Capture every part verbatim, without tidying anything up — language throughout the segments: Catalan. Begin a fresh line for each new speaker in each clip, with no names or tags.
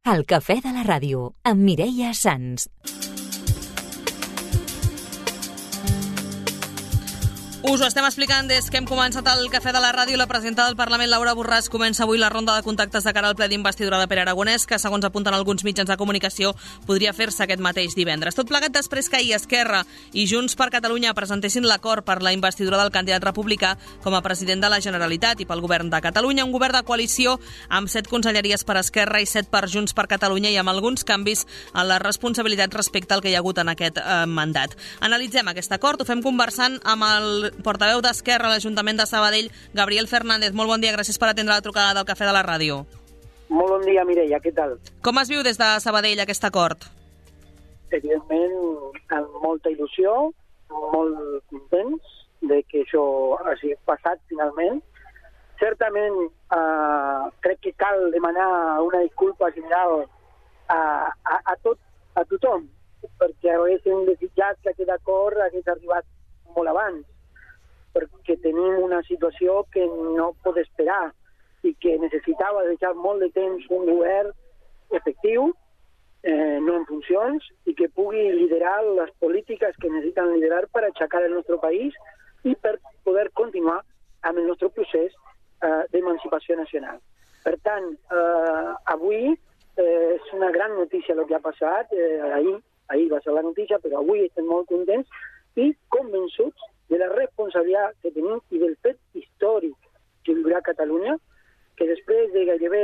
El Cafè de la Ràdio, amb Mireia Sans.
Us ho estem explicant des que hem començat el Cafè de la Ràdio. La presidenta del Parlament, Laura Borràs, comença avui la ronda de contactes de cara al ple d'investidura de Pere Aragonès, que, segons apunten alguns mitjans de comunicació, podria fer-se aquest mateix divendres. Tot plegat després que ahir Esquerra i Junts per Catalunya presentessin l'acord per la investidura del candidat republicà com a president de la Generalitat i pel govern de Catalunya, un govern de coalició amb set conselleries per Esquerra i set per Junts per Catalunya i amb alguns canvis en la responsabilitat respecte al que hi ha hagut en aquest eh, mandat. Analitzem aquest acord, ho fem conversant amb el portaveu d'Esquerra a l'Ajuntament de Sabadell, Gabriel Fernández. Molt bon dia, gràcies per atendre la trucada del Cafè de la Ràdio.
Molt bon dia, Mireia, què tal?
Com es viu des de Sabadell aquest acord?
Evidentment, amb molta il·lusió, molt contents de que això hagi passat finalment. Certament, eh, crec que cal demanar una disculpa general a, a, a, tot, a tothom, perquè haguéssim desitjat que aquest acord hagués arribat molt abans, perquè tenim una situació que no pot esperar i que necessitava deixar molt de temps un govern efectiu, eh, no en funcions, i que pugui liderar les polítiques que necessiten liderar per aixecar el nostre país i per poder continuar amb el nostre procés eh, d'emancipació nacional. Per tant, eh, avui eh, és una gran notícia el que ha passat, eh, ahir, ahir va ser la notícia, però avui estem molt contents i convençuts de la responsabilitat que tenim i del fet històric que viurà Catalunya, que després de gairebé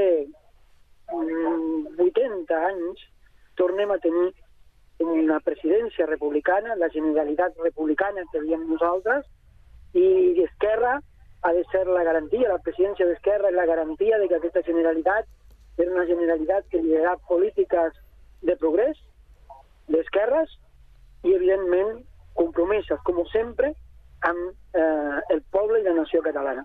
vuitanta anys tornem a tenir una presidència republicana, la Generalitat republicana que diem nosaltres, i Esquerra ha de ser la garantia, la presidència d'Esquerra és la garantia de que aquesta Generalitat és una Generalitat que liderarà polítiques de progrés, d'esquerres, i evidentment compromeses, com sempre, amb eh, el poble i la nació catalana.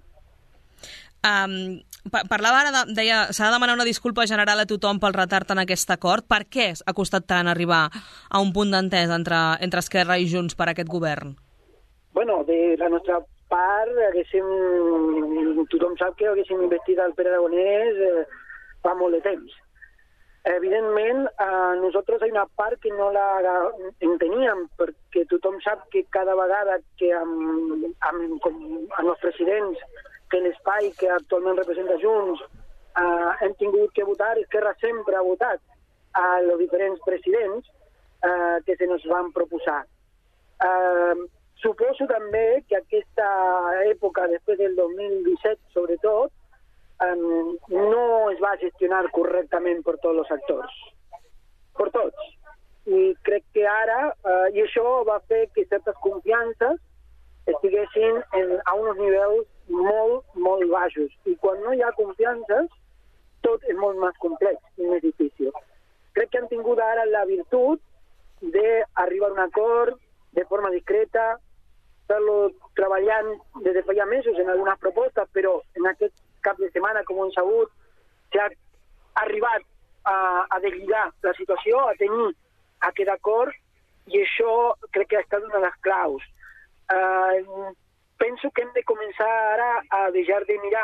Um, parlava ara, de, deia, s'ha de demanar una disculpa general a tothom pel retard en aquest acord. Per què ha costat tant arribar a un punt d'entesa entre, entre Esquerra i Junts per aquest govern?
Bueno, de la nostra part, haguéssim, tothom sap que haguéssim investit el Pere Aragonès eh, fa molt de temps. Evidentment, eh, nosaltres hi ha una part que no la enteníem, perquè tothom sap que cada vegada que amb, amb, com, amb els presidents, que l'espai que actualment representa Junts, eh, hem tingut que votar, Esquerra sempre ha votat a els diferents presidents eh, que se nos van proposar. Eh, suposo també que aquesta època, després del dos mil disset, sobretot, Um, no es va gestionar correctament per tots els actors, per tots. I crec que ara, uh, i això va fer que certes confiances estiguessin en, a uns nivells molt, molt baixos. I quan no hi ha confiances, tot és molt més complex i més difícil. Crec que han tingut ara la virtut d'arribar a un acord de forma discreta, fer-lo treballant des de feia mesos en algunes propostes, però en aquest cap de setmana, com hem sabut, s'ha arribat a, a deslligar la situació, a tenir aquest acord, i això crec que ha estat una de les claus. Uh, penso que hem de començar ara a deixar de mirar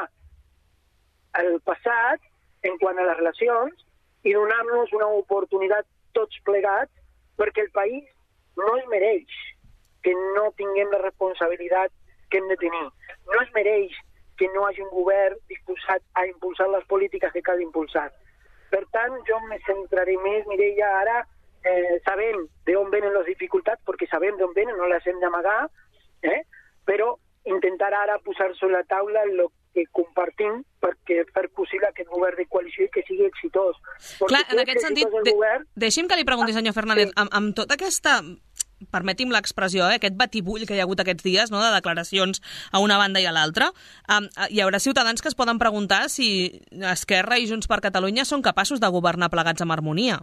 el passat en quant a les relacions i donar-nos una oportunitat tots plegats, perquè el país no es mereix que no tinguem la responsabilitat que hem de tenir. No es mereix que no hagi un govern disposat a impulsar les polítiques que cal impulsar. Per tant, jo me centraré més, Mireia, ara eh, sabem d'on venen les dificultats, perquè sabem d'on venen, no les hem d'amagar, eh? Però intentar ara posar sobre la taula el que compartim perquè fer possible aquest govern de coalició i que sigui exitós.
Clar, en aquest sentit, de, govern... deixi'm que li pregunti, senyor Fernández, sí. amb, amb tota aquesta... permeti'm l'expressió, eh, aquest batibull que hi ha hagut aquests dies, no?, de declaracions a una banda i a l'altra, um, hi haurà ciutadans que es poden preguntar si Esquerra i Junts per Catalunya són capaços de governar plegats amb harmonia.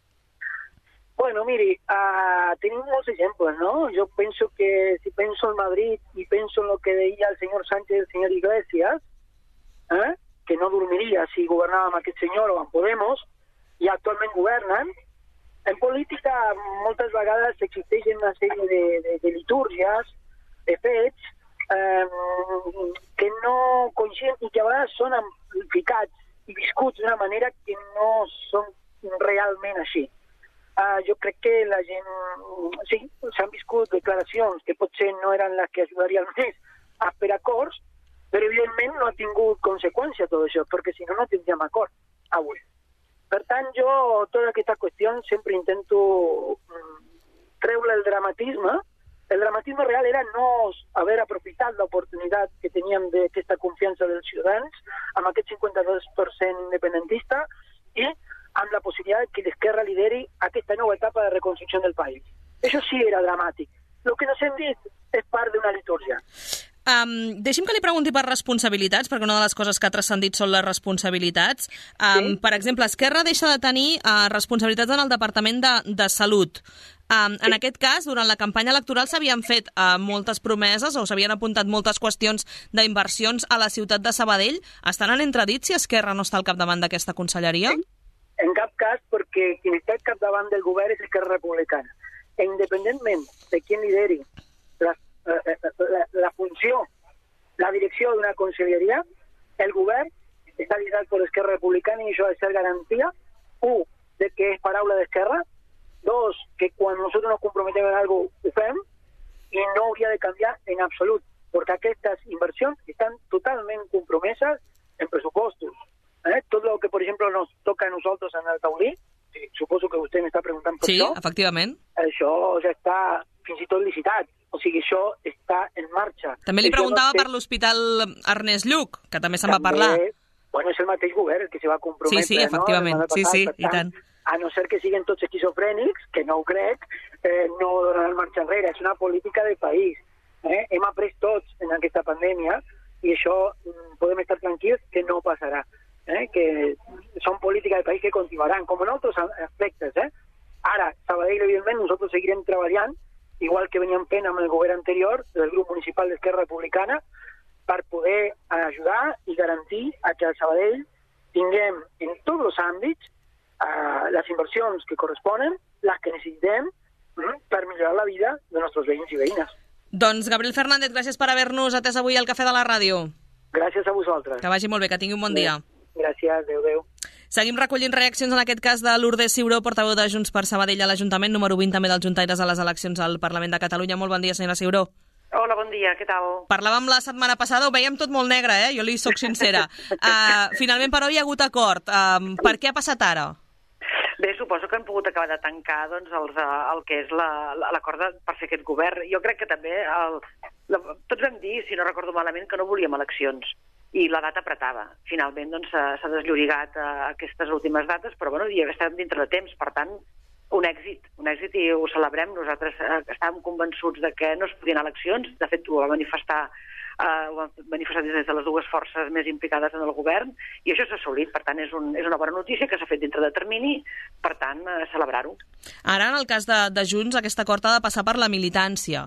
Bueno, miri, uh, tenim molts exemples, no? Jo penso que si penso en Madrid i penso en lo que deia el senyor Sánchez i el senyor Iglesias, eh, que no dormiria si governàvem aquest senyor o amb Podemos, i actualment governen. En política moltes vegades existeixen una sèrie de, de, de litúrgies, de fets, eh, que no coincideixen i que a vegades són amplificats i viscuts d'una manera que no són totalment així. Uh, jo crec que la gent... Sí, s'han viscut declaracions que potser no eren les que ajudarien més a fer acords, però evidentment no ha tingut conseqüència tot això, perquè si no, no tindríem acord avui. Per tant, jo, tota aquesta qüestió, sempre intento treure el dramatisme. El dramatisme real era no haver aprofitat l'oportunitat que teníem d'aquesta confiança dels ciutadans amb aquest cinquanta-dos per cent independentista i amb la possibilitat que l'Esquerra lideri aquesta nova etapa de reconstrucció del país. Això sí era dramàtic. El que nos hem dit és part d'una litúrgia.
Um, deixi'm que li pregunti per responsabilitats, perquè una de les coses que ha transcendit són les responsabilitats. Um, sí? Per exemple, Esquerra deixa de tenir uh, responsabilitats en el Departament de, de Salut. Um, sí. En aquest cas, durant la campanya electoral s'havien fet uh, moltes promeses o s'havien apuntat moltes qüestions d'inversions a la ciutat de Sabadell. Estan en entredit si Esquerra no està al capdavant d'aquesta conselleria?
Sí. En cap cas, perquè qui està al capdavant del govern és Esquerra Republicana. E independentment de qui lideri la La, la funció, la direcció d'una conselleria, el govern està liderat per l'Esquerra Republicana i això ha de ser garantia, un, de que és paraula d'Esquerra, dos, que quan nosaltres nos comprometem en algo ho fem i no hauria de canviar en absolut, perquè aquestes inversions estan totalment compromeses en pressupostos. Eh? Tot el que, per exemple, nos toca a nosaltres en el taulí, suposo que vostè m'està preguntant per
sí,
això.
Sí, efectivament.
Això ja està fins i tot licitat. O sigui, això està en marxa.
També li
això
preguntava
no té...
per l'Hospital Ernest Lluch, que també se'n va parlar.
Bueno, és el mateix govern el que se va comprometre.
Sí, sí, efectivament.
No?
Sí, sí,
tant,
i tant.
A no ser que siguin tots esquizofrènics, que no ho crec, eh, no donaran marxa enrere. És una política de país. Eh? Hem après tots en aquesta pandèmia i això mm, podem estar tranquils que no passarà. Eh? Que són polítiques de país que continuaran, com en altres aspectes. Eh? Ara, Sabadell, evidentment, nosaltres seguirem treballant igual que veníem fent amb el govern anterior del grup municipal d'Esquerra Republicana, per poder ajudar i garantir a que al Sabadell tinguem en tots els àmbits uh, les inversions que corresponen, les que necessitem uh, per millorar la vida de nostres veïns i veïnes.
Doncs, Gabriel Fernández, gràcies per haver-nos atès avui al Cafè de la Ràdio.
Gràcies a vosaltres.
Que vagi molt bé, que tingui un bon dia.
Gràcies, adéu, adéu.
Seguim recollint reaccions en aquest cas de Lourdes Ciuró, portaveu de Junts per Sabadell a l'Ajuntament, número vint també dels juntaires a les eleccions al Parlament de Catalunya. Molt bon dia, senyora Ciuró.
Hola, bon dia, què tal?
Parlàvem la setmana passada, ho veiem tot molt negre, eh? Jo li soc sincera. Uh, finalment, però, hi ha hagut acord. Uh, per què ha passat ara?
Bé, suposo que han pogut acabar de tancar doncs, els, el que és l'acord per fer aquest govern. Jo crec que també, el, la, tots vam dir, si no recordo malament, que no volíem eleccions. I la data apretava. Finalment doncs, s'ha desllorigat a aquestes últimes dates, però bueno, ja estàvem dintre de temps, per tant, un èxit, un èxit i ho celebrem. Nosaltres eh, estàvem convençuts de que no es podien eleccions, de fet ho va manifestar, eh, ho van manifestar des de les dues forces més implicades en el govern, i això s'ha assolit, per tant és, un, és una bona notícia que s'ha fet dintre de termini, per tant, eh, celebrar-ho.
Ara, en el cas de, de Junts, aquest acord ha de passar per la militància.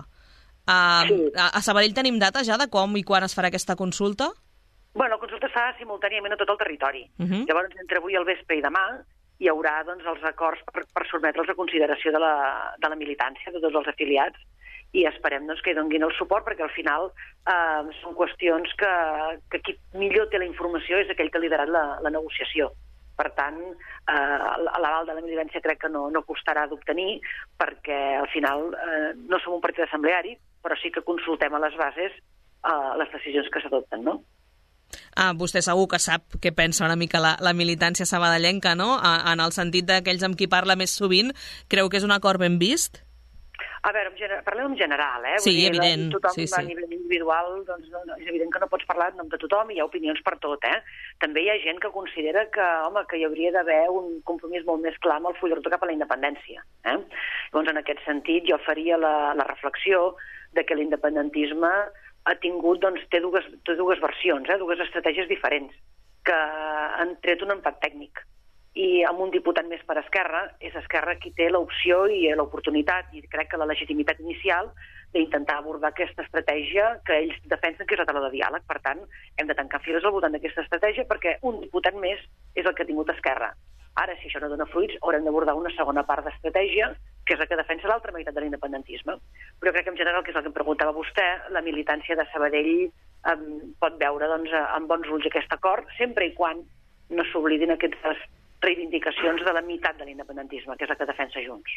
Uh, sí. A Sabadell tenim data ja de com i quan es farà aquesta consulta?
Bueno, la consulta es fa simultàniament a tot el territori. Uh -huh. Llavors, entre avui al vespre i demà, hi haurà doncs, els acords per, per sotmetre'ls a consideració de la, de la militància, de tots els afiliats, i esperem doncs, que hi donguin el suport, perquè al final eh, són qüestions que, que qui millor té la informació és aquell que ha liderat la, la negociació. Per tant, eh, l'aval de la militància crec que no, no costarà d'obtenir, perquè al final eh, no som un partit assembleari, però sí que consultem a les bases eh, les decisions que s'adopten, no?
Ah, vostè segur que sap què pensa una mica la, la militància sabadellenca, no? A, en el sentit d'aquells amb qui parla més sovint, creu que és un acord ben vist?
A veure, en gener... parlem en general, eh?
Sí,
Vull dir,
evident.
Tothom
sí, sí.
a nivell individual, doncs no, no, és evident que no pots parlar en nom de tothom, hi ha opinions per tot, eh? També hi ha gent que considera que, home, que hi hauria d'haver un compromís molt més clar amb el full de ruta cap a la independència, eh? Llavors, en aquest sentit, jo faria la, la reflexió de que l'independentisme ha tingut, doncs, té dues, té dues versions, eh? dues estratègies diferents, que han tret un empat tècnic. I amb un diputat més per Esquerra, és Esquerra qui té l'opció i l'oportunitat, i crec que la legitimitat inicial, d'intentar abordar aquesta estratègia que ells defensen que és la taula de diàleg. Per tant, hem de tancar files al voltant d'aquesta estratègia perquè un diputat més és el que ha tingut Esquerra. Ara, si això no dona fruits, haurem d'abordar una segona part d'estratègia, que és la que defensa l'altra meitat de l'independentisme. Però crec que en general, que és el que em preguntava vostè, la militància de Sabadell eh, pot veure doncs, amb bons ulls aquest acord, sempre i quan no s'oblidin aquestes reivindicacions de la meitat de l'independentisme, que és la que defensa Junts.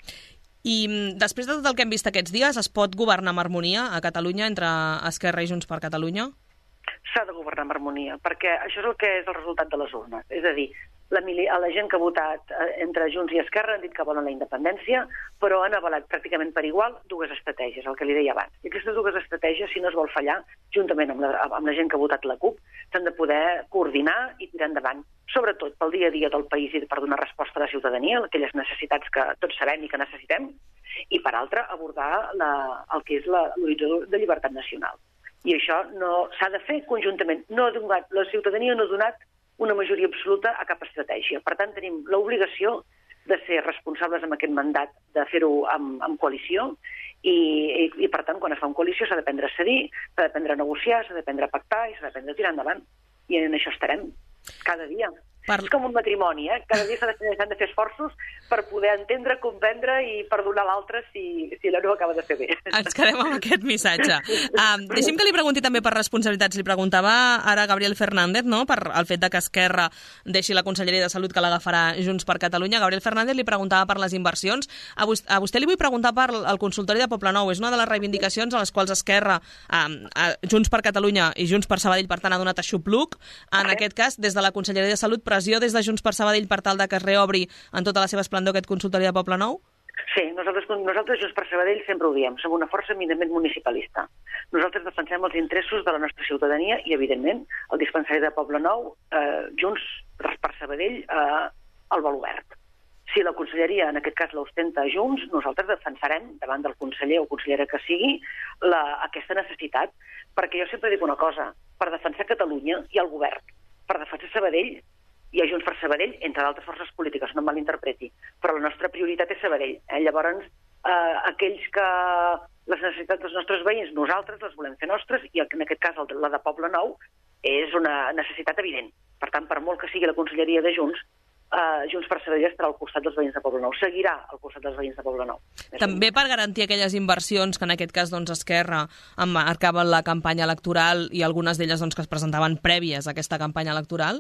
I després de tot el que hem vist aquests dies, es pot governar amb harmonia a Catalunya entre Esquerra i Junts per Catalunya?
S'ha de governar amb harmonia, perquè això és el que és el resultat de les urnes. És a dir, la, la gent que ha votat entre Junts i Esquerra han dit que volen la independència, però han avalat pràcticament per igual dues estratègies, el que li deia abans. I aquestes dues estratègies, si no es vol fallar, juntament amb la, amb la gent que ha votat la CUP, s'han de poder coordinar i tirar endavant, sobretot pel dia a dia del país i per donar resposta a la ciutadania, aquelles necessitats que tots sabem i que necessitem, i per altra, abordar la, el que és l'horitzó de llibertat nacional. I això no s'ha de fer conjuntament. No ha donat, la ciutadania no ha donat una majoria absoluta a cap estratègia. Per tant, tenim l'obligació de ser responsables amb aquest mandat, de fer-ho amb, amb coalició, i, i, i per tant, quan es fa una coalició s'ha d'aprendre a cedir, s'ha d'aprendre a negociar, s'ha d'aprendre a pactar i s'ha d'aprendre a tirar endavant. I en això estarem cada dia. Per... És com un matrimoni, eh? Cada dia s'han de, s'han de fer esforços per poder entendre, comprendre i perdonar l'altre si, si l'altre acaba de fer bé.
Ens quedem amb aquest missatge. Uh, deixi'm que li pregunti també per responsabilitats. Li preguntava ara Gabriel Fernández, no?, per el fet de que Esquerra deixi la Conselleria de Salut, que l'agafarà Junts per Catalunya. Gabriel Fernández li preguntava per les inversions. A vostè, a vostè li vull preguntar per el consultori de Poblenou. És una de les reivindicacions a les quals Esquerra, uh, uh, Junts per Catalunya i Junts per Sabadell, per tant, ha donat aixopluc. En aquest cas, des de la Conselleria de Salut, pressió des de Junts per Sabadell per tal de que es reobri en tota la seva esplendor aquest consultori de Poblenou?
Sí, nosaltres, nosaltres Junts per Sabadell sempre ho diem, som una força eminentment municipalista. Nosaltres defensem els interessos de la nostra ciutadania i, evidentment, el dispensari de Poblenou, eh, Junts per Sabadell, eh, el vol obert. Si la conselleria, en aquest cas, l'ostenta Junts, nosaltres defensarem, davant del conseller o consellera que sigui, la, aquesta necessitat, perquè jo sempre dic una cosa, per defensar Catalunya hi ha el govern, per defensar Sabadell hi ha Junts per Sabadell, entre d'altres forces polítiques, no em malinterpreti, però la nostra prioritat és Sabadell. Eh? Llavors, eh, aquells que les necessitats dels nostres veïns, nosaltres les volem fer nostres, i en aquest cas la de Poblenou és una necessitat evident. Per tant, per molt que sigui la conselleria de Junts, eh, Junts per Sabadell estarà al costat dels veïns de Poblenou, seguirà al costat dels veïns de Poblenou.
També per garantir aquelles inversions que en aquest cas doncs, Esquerra emmarcaven la campanya electoral i algunes d'elles doncs, que es presentaven prèvies a aquesta campanya electoral?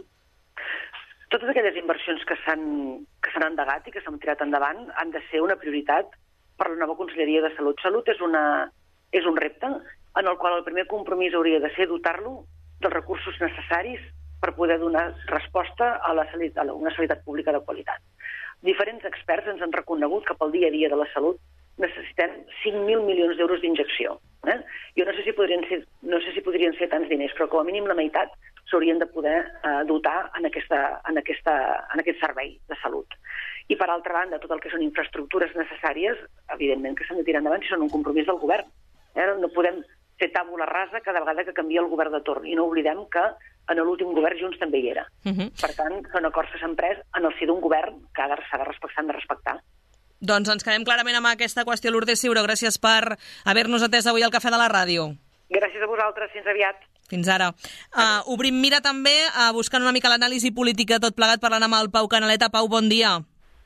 Totes aquelles inversions que s'han que s'han endegat i que s'han tirat endavant han de ser una prioritat per la nova Conselleria de Salut. Salut és, una, és un repte en el qual el primer compromís hauria de ser dotar-lo dels recursos necessaris per poder donar resposta a, la sanitat, a una sanitat pública de qualitat. Diferents experts ens han reconegut que pel dia a dia de la salut necessitem cinc mil milions d'euros d'injecció. Eh? Jo no sé si podrien ser, no sé si podrien ser tants diners, però com a mínim la meitat s'haurien de poder eh, dotar en, aquesta, en, aquesta, en aquest servei de salut. I, per altra banda, tot el que són infraestructures necessàries, evidentment que s'han de tirar endavant si són un compromís del govern. Eh? No podem fer tàbula rasa cada vegada que canvia el govern de torn. I no oblidem que en l'últim govern Junts també hi era. Uh -huh. Per tant, són acords que s'han pres en el si d'un govern que ha de, s'ha de respectar, de respectar.
Doncs ens quedem clarament amb aquesta qüestió. Lourdes Ciuró, gràcies per haver-nos atès avui al Cafè de la Ràdio.
Gràcies a vosaltres. Fins aviat.
Fins ara. Uh, obrim mira també uh, buscant una mica l'anàlisi política tot plegat parlant amb el Pau Canaleta. Pau, bon dia.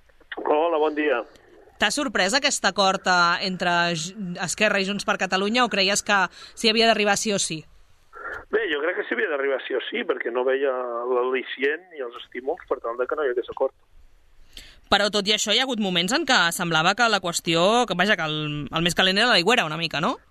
Hola, bon dia.
T'ha sorprès aquest acord uh, entre Esquerra i Junts per Catalunya o creies que s'hi havia d'arribar sí o sí?
Bé, jo crec que s'hi havia d'arribar sí o sí, perquè no veia l'al·licient i els estímuls per tal de que no hi hagués acord.
Però tot i això hi ha hagut moments en què semblava que la qüestió, que vaja, que el, el més calent era l'aigüera una mica, no?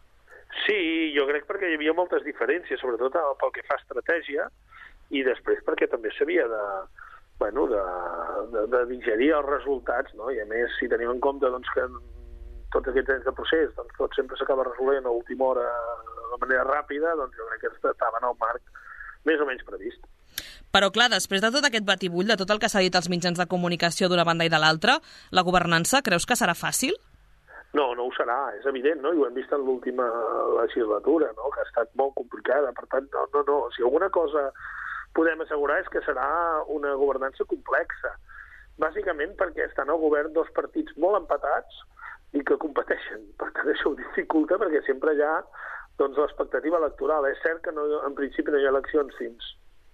Sí, jo crec perquè hi havia moltes diferències, sobretot pel que fa a estratègia, i després perquè també s'havia de, bueno, de, de, de digerir els resultats, no? I a més, si tenim en compte doncs, que tots aquests anys de procés, doncs tot sempre s'acaba resolent a última hora de manera ràpida, doncs jo crec que estava en el marc més o menys previst.
Però clar, després de tot aquest batibull, de tot el que s'ha dit als mitjans de comunicació d'una banda i de l'altra, la governança creus que serà fàcil?
No, no ho serà, és evident, no? I ho hem vist en l'última legislatura, no? Que ha estat molt complicada. Per tant, no, no, no. Si alguna cosa podem assegurar és que serà una governança complexa. Bàsicament perquè estan al govern dos partits molt empatats i que competeixen. Per tant, això ho dificulta perquè sempre hi ha doncs, l'expectativa electoral. És cert que no, en principi no hi ha eleccions fins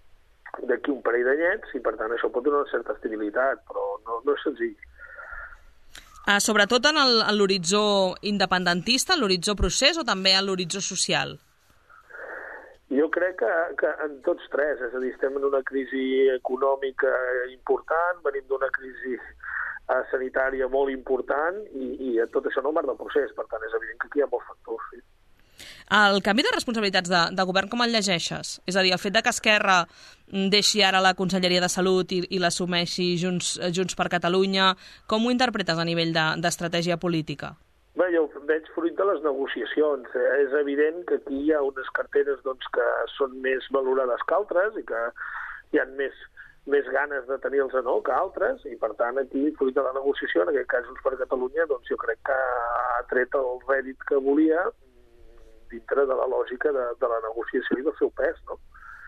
d'aquí un parell d'anyets i, per tant, això pot donar una certa estabilitat, però no, no és senzill.
Uh, sobretot en l'horitzó independentista, en l'horitzó procés o també en l'horitzó social?
Jo crec que, que en tots tres, és a dir, estem en una crisi econòmica important, venim d'una crisi eh, sanitària molt important i, i tot això no marca el procés, per tant és evident que aquí hi ha molts factors. Sí.
El canvi de responsabilitats de, de govern, com el llegeixes? És a dir, el fet de que Esquerra deixi ara la Conselleria de Salut i, i l'assumeixi Junts, Junts per Catalunya, com ho interpretes a nivell d'estratègia política?
Bé, jo ho veig fruit de les negociacions. És evident que aquí hi ha unes carteres doncs, que són més valorades que altres i que hi ha més, més ganes de tenir-los a no que altres, i per tant aquí, fruit de la negociació, en aquest cas Junts per Catalunya, doncs jo crec que ha tret el rèdit que volia dintre de la lògica de, de la negociació i del seu pes, no?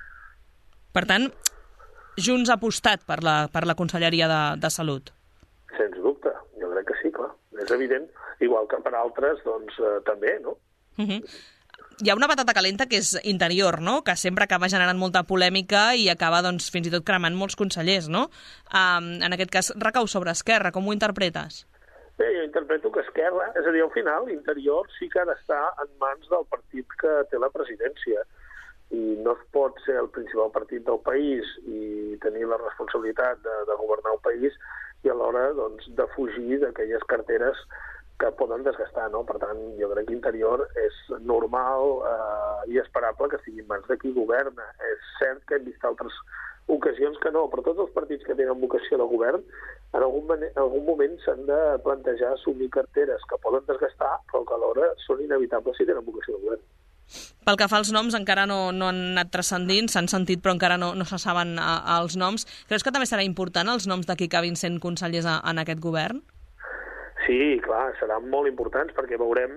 Per tant, Junts ha apostat per la, per la Conselleria de, de Salut?
Sens dubte, jo crec que sí, clar. És evident, igual que per altres, doncs eh, també, no?
Uh-huh. Hi ha una patata calenta que és Interior, no?, que sempre acaba generant molta polèmica i acaba, doncs, fins i tot cremant molts consellers, no? Um, en aquest cas, recau sobre Esquerra, com ho interpretes?
Bé, jo interpreto que Esquerra, és a dir, al final, Interior sí que ha d'estar en mans del partit que té la presidència i no es pot ser el principal partit del país i tenir la responsabilitat de, de governar el país i alhora doncs, de fugir d'aquelles carteres que poden desgastar, no? Per tant, jo crec que Interior és normal eh, i esperable que estigui en mans de qui governa. És cert que hem vist altres ocasions que no, però tots els partits que tenen vocació de govern en algun, en algun moment s'han de plantejar assumir carteres que poden desgastar, però que alhora són inevitables si tenen vocació de govern.
Pel que fa als noms, encara no, no han anat transcendint, s'han sentit però encara no, no se saben a, a els noms. Creus que també serà important els noms de qui acabin sent consellers a, en aquest govern?
Sí, clar, seran molt importants perquè veurem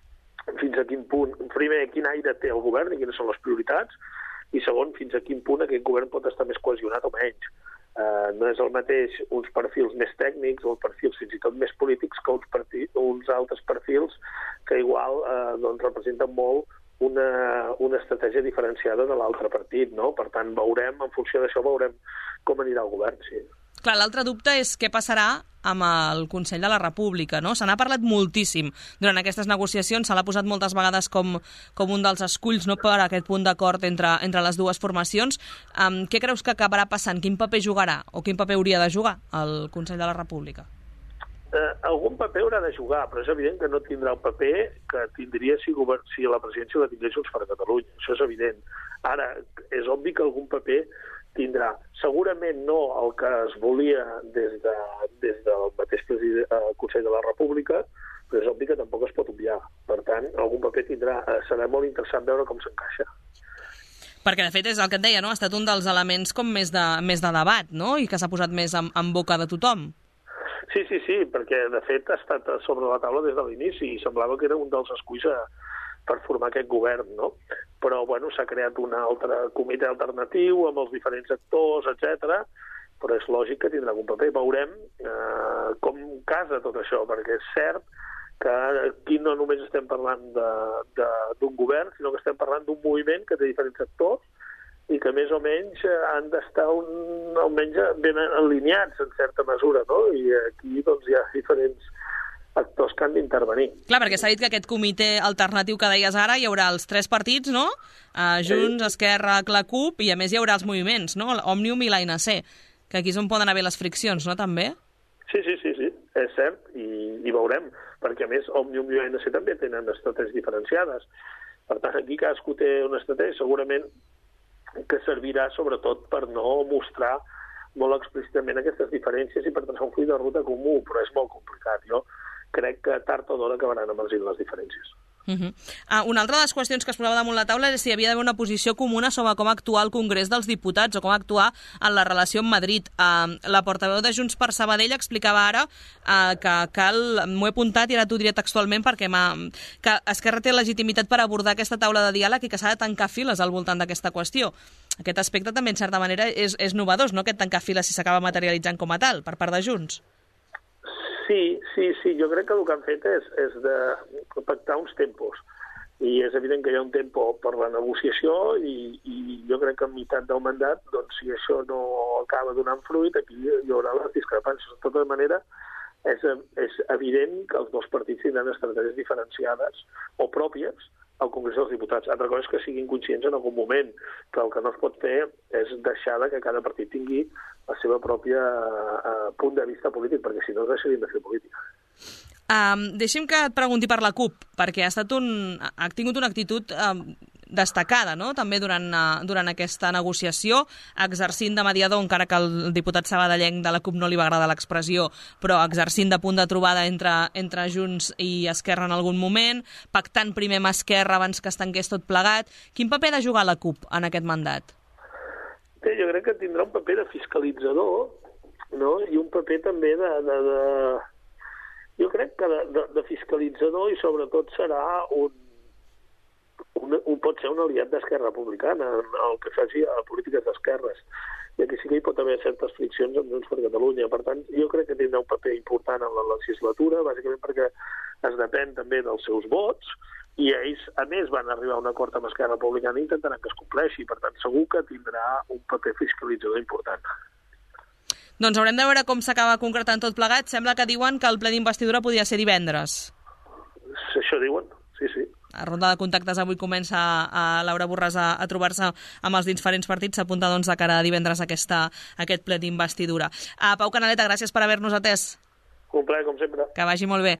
fins a quin punt, primer, quin aire té el govern i quines són les prioritats, i segon, fins a quin punt aquest govern pot estar més cohesionat o menys. Uh, no és el mateix uns perfils més tècnics o uns perfils fins i tot més polítics que uns, partits, uns altres perfils que igual uh, doncs representen molt una, una estratègia diferenciada de l'altre partit, no? Per tant, veurem, en funció d'això, veurem com anirà el govern, sí.
Clar, l'altre dubte és què passarà amb el Consell de la República, no? Se n'ha parlat moltíssim durant aquestes negociacions, se l'ha posat moltes vegades com, com un dels esculls, no?, per aquest punt d'acord entre, entre les dues formacions. Um, què creus que acabarà passant? Quin paper jugarà o quin paper hauria de jugar el Consell de la República?
Eh, algun paper haurà de jugar, però és evident que no tindrà el paper que tindria si, govern, si la presidència la tingués Junts per Catalunya. Això és evident. Ara, és obvi que algun paper tindrà. Segurament no el que es volia des, de, des del mateix president, eh, Consell de la República, però és obvi que tampoc es pot obviar. Per tant, algun paper tindrà. Eh, serà molt interessant veure com s'encaixa.
Perquè, de fet, és el que et deia, no? Ha estat un dels elements com més de, més de debat, no?, i que s'ha posat més en, en boca de tothom.
Sí, sí, sí, perquè, de fet, ha estat sobre la taula des de l'inici i semblava que era un dels esculls a, per formar aquest govern, no? Però, bueno, s'ha creat un altre comitè alternatiu amb els diferents actors, etcètera. Però és lògic que tindrà algun paper. Veurem eh, com casa tot això, perquè és cert que aquí no només estem parlant d'un govern, sinó que estem parlant d'un moviment que té diferents actors i que més o menys han d'estar un, almenys ben alineats en certa mesura, no? I aquí doncs, hi ha diferents actors que han d'intervenir.
Clar, perquè s'ha dit que aquest comitè alternatiu que deies ara hi haurà els tres partits, no? Uh, Junts, sí. Esquerra, la CUP, i a més hi haurà els moviments, no? Òmnium i l'A N C, que aquí és on poden haver les friccions, no, també?
Sí, sí, sí, sí, és cert, i, i veurem, perquè a més Òmnium i l'A N C també tenen estratègies diferenciades. Per tant, aquí cadascú té una estratègia, segurament que servirà sobretot per no mostrar molt explícitament aquestes diferències i per traçar un full de ruta comú, però és molt complicat. Jo crec que tard o d'hora acabaran emergint les diferències.
Uh-huh. uh, una altra de les qüestions que es posava damunt la taula és si hi havia d'haver una posició comuna sobre com actuar al Congrés dels Diputats o com actuar en la relació amb Madrid. Uh, la portaveu de Junts per Sabadell explicava ara uh, que cal, m'ho he apuntat i ara t'ho diré textualment perquè que Esquerra té legitimitat per abordar aquesta taula de diàleg i que s'ha de tancar files al voltant d'aquesta qüestió. Aquest aspecte també, en certa manera, és, és novedós, no?, aquest tancar files si s'acaba materialitzant com a tal, per part de Junts.
Sí, sí, sí. Jo crec que el que han fet és, és de pactar uns tempos. I és evident que hi ha un tempo per la negociació i, i jo crec que a meitat del mandat, doncs, si això no acaba donant fruit, aquí hi haurà les discrepàncies. De tota manera, és, és evident que els dos partits tindran estratègies diferenciades o pròpies al Congrés dels Diputats. Altra cosa és que siguin conscients en algun moment que el que no es pot fer és deixar que cada partit tingui la seva pròpia uh, punt de vista polític, perquè si no deixarien de fer política.
Um, deixi'm que et pregunti per la CUP, perquè ha, estat un, ha tingut una actitud um, destacada, no?, també durant, uh, durant aquesta negociació, exercint de mediador, encara que el diputat sabadellenc de la CUP no li va agradar l'expressió, però exercint de punt de trobada entre, entre Junts i Esquerra en algun moment, pactant primer amb Esquerra abans que es tanqués tot plegat. Quin paper ha de jugar la CUP en aquest mandat?
Bé, jo crec que tindrà un paper de fiscalitzador, no?, i un paper també de... de, de... Jo crec que de, de, de fiscalitzador i sobretot serà un, un, un pot ser un aliat d'Esquerra Republicana en el que faci a polítiques d'esquerres. I aquí sí que hi pot haver certes friccions amb Junts per Catalunya. Per tant, jo crec que tindrà un paper important en la legislatura, bàsicament perquè es depèn també dels seus vots, i ells, a més, van arribar a un acord amb Esquerra Republicana i intentaran que es compleixi. Per tant, segur que tindrà un paper fiscalitzador important.
Doncs haurem de veure com s'acaba concretant tot plegat. Sembla que diuen que el ple d'investidura podia ser divendres.
Això diuen, sí, sí.
La ronda de contactes avui comença a Laura Borràs a, a trobar-se amb els diferents partits. S'apunta doncs de cara a divendres aquesta, aquest ple d'investidura. Uh, Pau Canaleta, gràcies per haver-nos atès.
Un plaer, com sempre.
Que vagi molt bé.